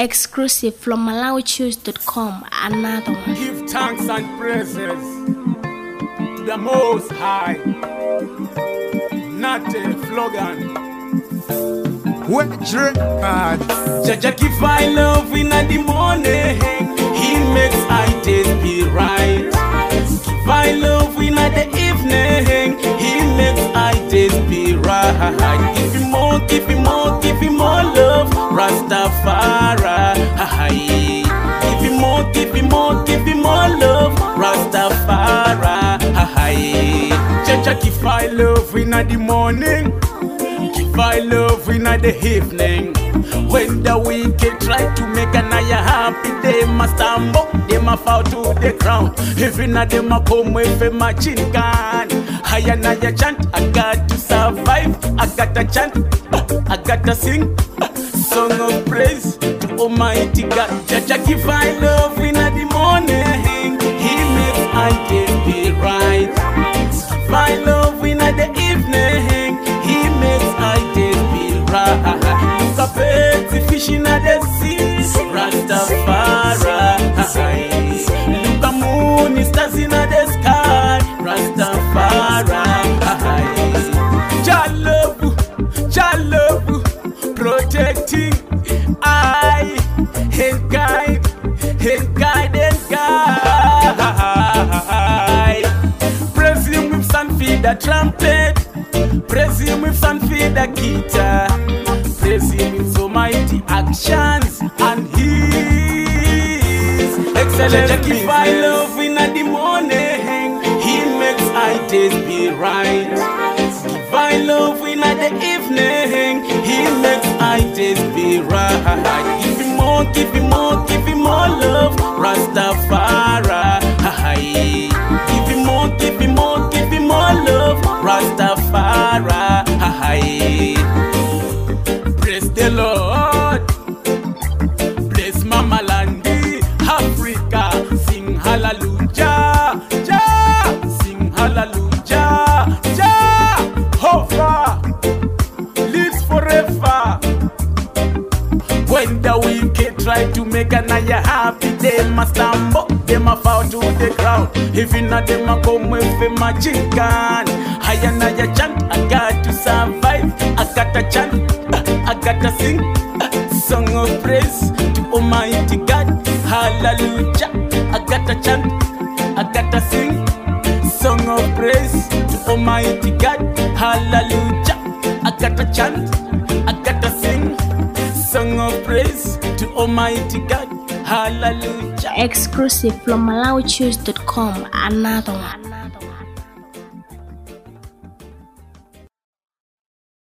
Exclusive from MalawiChoose.com. Another one. Give thanks and praises to the Most High. Not a slogan. Jaja give I love in the morning. He makes I taste be right. Give I love in the evening. He makes I taste be right. Give him more, give him more, give him more love. Rastafari. Give him more, give him more, give him more love. Rastafari. Jaja give I love in the morning. Give I love in the evening. When the wicked try to make another happy, they must stumble, they must fall to the ground. Even a them a come with a machine gun. I another chant, I got to survive. I got to chant, I got to sing song of praise to Almighty God. Jaja give I love in the morning. He makes I taste be right. Give I love in the evening. He makes I taste be right. Look up at the fish in the sea. Rastafari. Look at moon, stars in the sky. Rastafari. Jah love, protecting I and guide, and guide, and guide. Praise him with sun feed the trumpet. Praise him with sun feed the guitar. Praise him with so mighty actions and his excellent. Give I love in the morning. He makes I taste be right. Give I love in the evening. He makes I taste be right. Give him more, give him more, give him more love. Rastafari. Give him more, give him more, give him more love. Rastafari. Praise the Lord. Bless Mama Landi, Africa. Sing hallelujah. Jah, sing hallelujah. Jehovah lives forever. When the wicked try to make another happy, they must stumble, they must fall to the ground. Even not them a come with a machine gun. I another chant, I got to survive. I got to chant, I got to sing song of praise to Almighty God. Hallelujah. I got to chant, I got to sing song of praise to Almighty God. Hallelujah. I got to chant, I got to sing song of praise to Almighty God. Hallelujah. Exclusive from MalawiChoose.com. Another one.